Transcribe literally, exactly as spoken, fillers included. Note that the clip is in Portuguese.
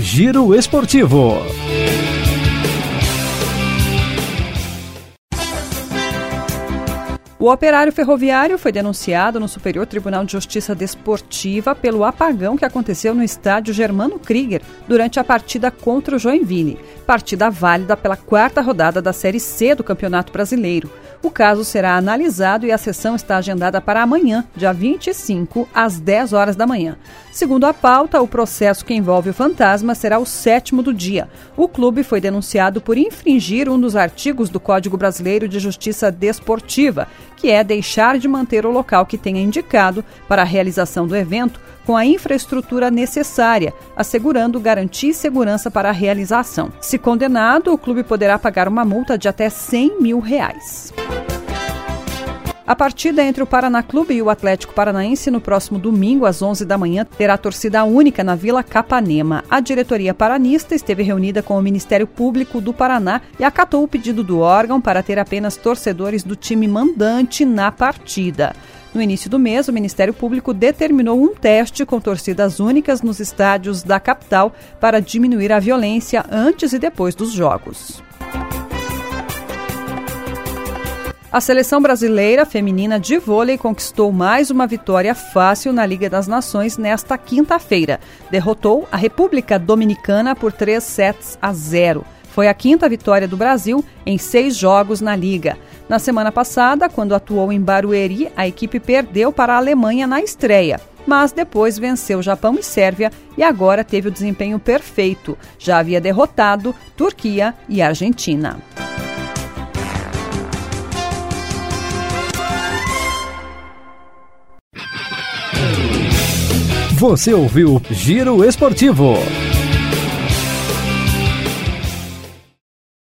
Giro Esportivo. O operário ferroviário foi denunciado no Superior Tribunal de Justiça Desportiva pelo apagão que aconteceu no estádio Germano Krieger durante a partida contra o Joinville, partida válida pela quarta rodada da Série C do Campeonato Brasileiro. O caso será analisado e a sessão está agendada para amanhã, dia vinte e cinco, às dez horas da manhã. Segundo a pauta, o processo que envolve o fantasma será o sétimo do dia. O clube foi denunciado por infringir um dos artigos do Código Brasileiro de Justiça Desportiva, que é deixar de manter o local que tenha indicado para a realização do evento com a infraestrutura necessária, assegurando garantia e segurança para a realização. Se condenado, o clube poderá pagar uma multa de até cem mil reais. A partida entre o Paraná Clube e o Atlético Paranaense no próximo domingo, às onze da manhã, terá torcida única na Vila Capanema. A diretoria paranista esteve reunida com o Ministério Público do Paraná e acatou o pedido do órgão para ter apenas torcedores do time mandante na partida. No início do mês, o Ministério Público determinou um teste com torcidas únicas nos estádios da capital para diminuir a violência antes e depois dos jogos. A seleção brasileira feminina de vôlei conquistou mais uma vitória fácil na Liga das Nações nesta quinta-feira. Derrotou a República Dominicana por três sets a zero. Foi a quinta vitória do Brasil em seis jogos na Liga. Na semana passada, quando atuou em Barueri, a equipe perdeu para a Alemanha na estreia, mas depois venceu Japão e Sérvia e agora teve o desempenho perfeito. Já havia derrotado Turquia e Argentina. Você ouviu Giro Esportivo.